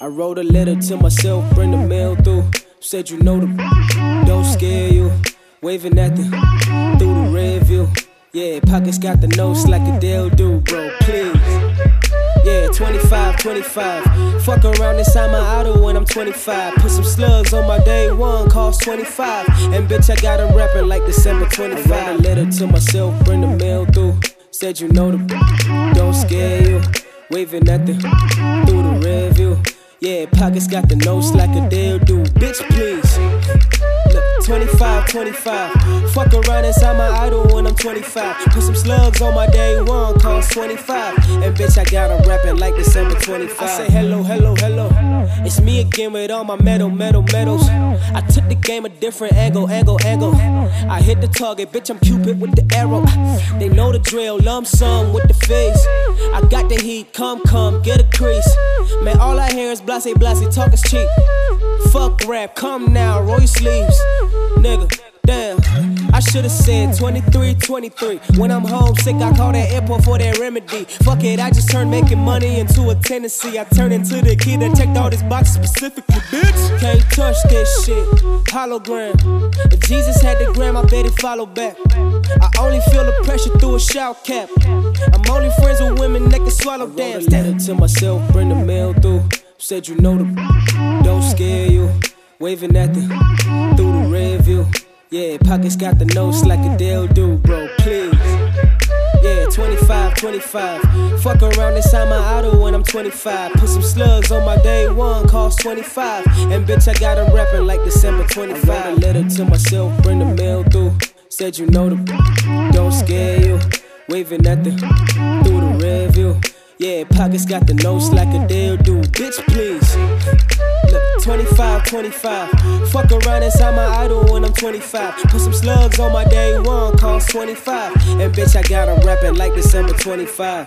I wrote a letter to myself, bring the mail through. Said you know the don't scare you. Waving at the through the rear view. Yeah, pockets got the notes like Adele do, bro, please. Yeah, 25, 25. Fuck around inside my auto when I'm 25. Put some slugs on my day one, cost 25. And bitch, I got them rapping like December 25. I wrote a letter to myself, bring the mail through. Said you know the don't scare you. Waving at the through the rear view. Yeah, pockets got the notes like Adele do, bitch, please. Look, 25, 25. Fuck around inside my idol when I'm 25. Put some slugs on my day one, cost 25. And bitch, I got them rapping like December 25. I say hello, hello, hello. It's me again with all my medals. I took the game a different angle. I hit the target, bitch, I'm Cupid with the arrow. They know the drill, lump sum with the face. I got the heat, come, get a crease. Man, all I hear is blase, talk is cheap. Fuck rap, come now, roll your sleeves. Nigga, damn, I should've said 23. When I'm homesick, I call that airport for that remedy. Fuck it, I just turned making money into a tendency. I turned into the kid that checked all these boxes specifically, bitch. Can't touch this shit, hologram. If Jesus had the gram, I bet he'd follow back. I only feel the pressure through a shout cap. I'm only friends with women that can swallow dance. I wrote a letter to myself, bring the mail through. Said you know the don't scare you. Waving at the through the rear view. Yeah, pockets got the notes like Adele do, bro, please. Yeah, 25, 25. Fuck around inside my auto when I'm 25. Put some slugs on my day one, cost 25. And bitch, I got them rapping like December 25. I wrote a letter to myself, bring the mail through. Said you know the don't scare you. Waving at the through the rear view. Yeah, pockets got the notes like Adele do, bitch, please. Look, 25, 25. Fuck around inside my idol when I'm 25. Put some slugs on my day one, cost 25. And bitch, I got them rapping like December 25.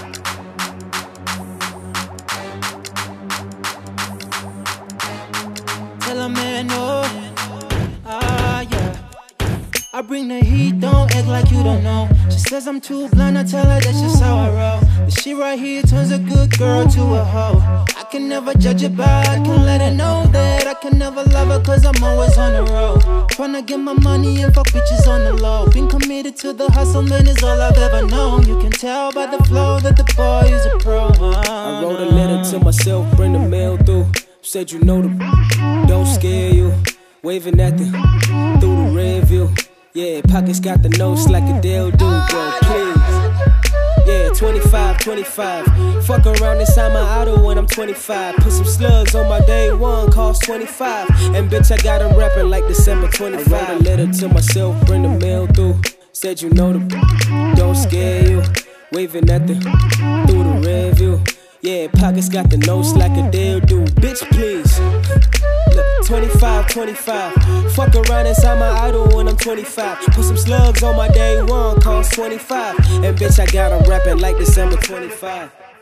Tell a man no. Yeah. I bring the heat, don't act like you don't know. She says I'm too blind, I tell her that's just how I roll. This shit right here turns a good girl to a hoe. I can never judge her by, I can let her know that I can never love her cause I'm always on the road. Tryna get my money and fuck bitches on the low. Been committed to the hustle, man, is all I've ever known. You can tell by the flow that the boy is a pro. I wrote a letter to myself, bring the mail through. Said you know the don't scare you. Waving at the through the rear view. Yeah, pockets got the notes like Adele do, bro, please. Yeah, 25, 25. Fuck around inside my auto when I'm 25. Put some slugs on my day one, cost 25. And bitch, I got them rapping like December 25. I wrote a letter to myself, bring the mail through. Said you know the don't scare you. Waving at the through the rear view. Yeah, pockets got the notes like Adele do, bitch, please. Look, 25, 25. Fuck around inside my idol when I'm 25. Put some slugs on my day one, cost 25. And bitch, I got them rapping like December 25.